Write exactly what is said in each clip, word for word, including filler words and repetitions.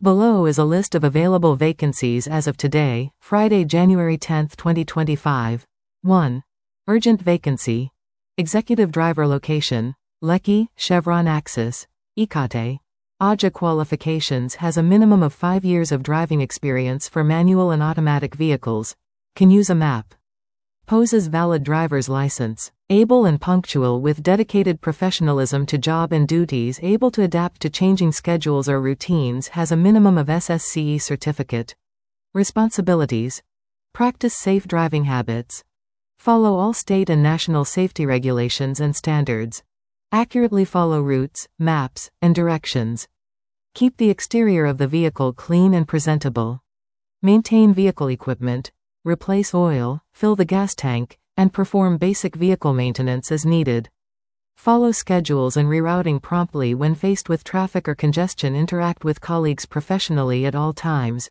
Below is a list of available vacancies as of today, Friday, January tenth, twenty twenty-five. one. Urgent vacancy. Executive driver location, Lekki, Chevron Axis, Ikate. A J A qualifications has a minimum of five years of driving experience for manual and automatic vehicles. Can use a map. Poses valid driver's license. Able and punctual with dedicated professionalism to job and duties, able to adapt to changing schedules or routines, has a minimum of S S C E certificate. Responsibilities. Practice safe driving habits. Follow all state and national safety regulations and standards. Accurately follow routes, maps, and directions. Keep the exterior of the vehicle clean and presentable. Maintain vehicle equipment. Replace oil, fill the gas tank, and perform basic vehicle maintenance as needed. Follow schedules and rerouting promptly when faced with traffic or congestion. Interact with colleagues professionally at all times.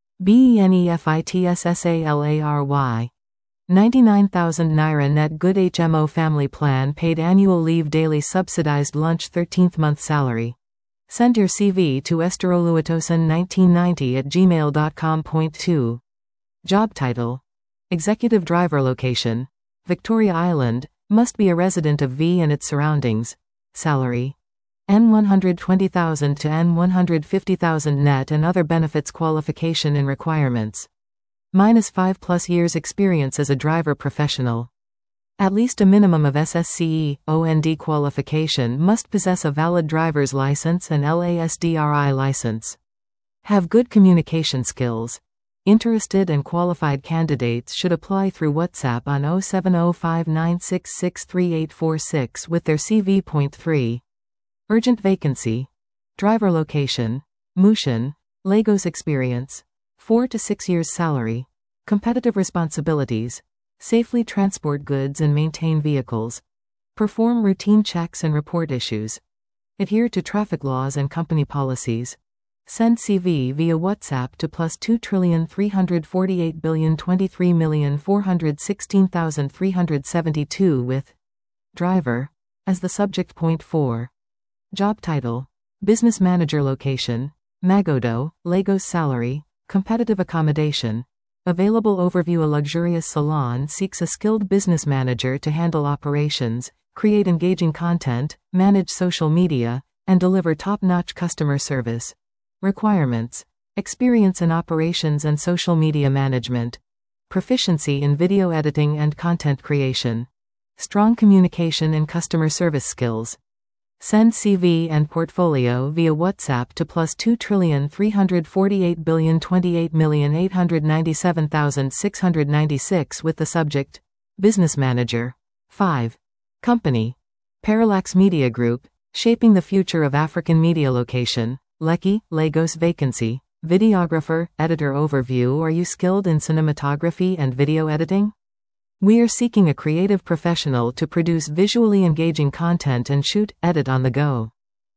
BENEFITSSALARY. ninety-nine thousand Naira net good H M O family plan, paid annual leave, daily subsidized lunch, thirteenth month salary. Send your C V to esteroluatosan nineteen ninety at gmail dot com. Point two. Job title. Executive driver location, Victoria Island, must be a resident of V and its surroundings. Salary. N one hundred twenty thousand to N one hundred fifty thousand net, and other benefits. Qualification and requirements. Minus five plus years experience as a driver professional. At least a minimum of S S C E, O N D qualification, must possess a valid driver's license and L A S D R I license. Have good communication skills. Interested and qualified candidates should apply through WhatsApp on zero seven zero five nine six six three eight four six with their C V. Point three. Urgent vacancy. Driver location, Mushin, Lagos. Experience, four to six years. Salary. Competitive responsibilities. Safely transport goods and maintain vehicles. Perform routine checks and report issues. Adhere to traffic laws and company policies. Send C V via WhatsApp to plus two trillion three hundred forty-eight billion twenty-three million four hundred sixteen thousand three hundred seventy-two with driver as the subject. Point four. Job title. Business manager location, Magodo, Lagos. Salary. Competitive accommodation. Available overview. A luxurious salon seeks a skilled business manager to handle operations, create engaging content, manage social media, and deliver top-notch customer service. Requirements. Experience in operations and social media management. Proficiency in video editing and content creation. Strong communication and customer service skills. Send C V and portfolio via WhatsApp to plus two trillion three hundred forty-eight billion twenty-eight million eight hundred ninety-seven thousand six hundred ninety-six with the subject, Business Manager. five. Company. Parallax Media Group, shaping the future of African media. Location, Lekki, Lagos. Vacancy. Videographer, editor. Overview. Are you skilled in cinematography and video editing? We are seeking a creative professional to produce visually engaging content and shoot, edit on the go.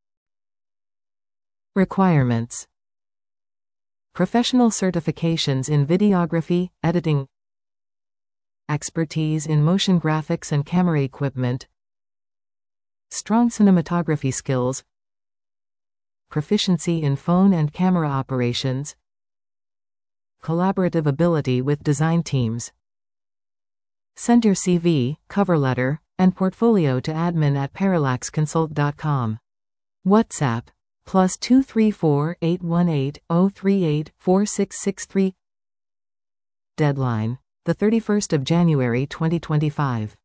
Requirements. Professional certifications in videography, editing. Expertise in motion graphics and camera equipment. Strong cinematography skills. Proficiency in phone and camera operations. Collaborative ability with design teams. Send your C V, cover letter, and portfolio to admin at parallax consult dot com. WhatsApp, plus two three four eight one eight zero three eight four six six three. Deadline, the thirty-first of January twenty twenty-five.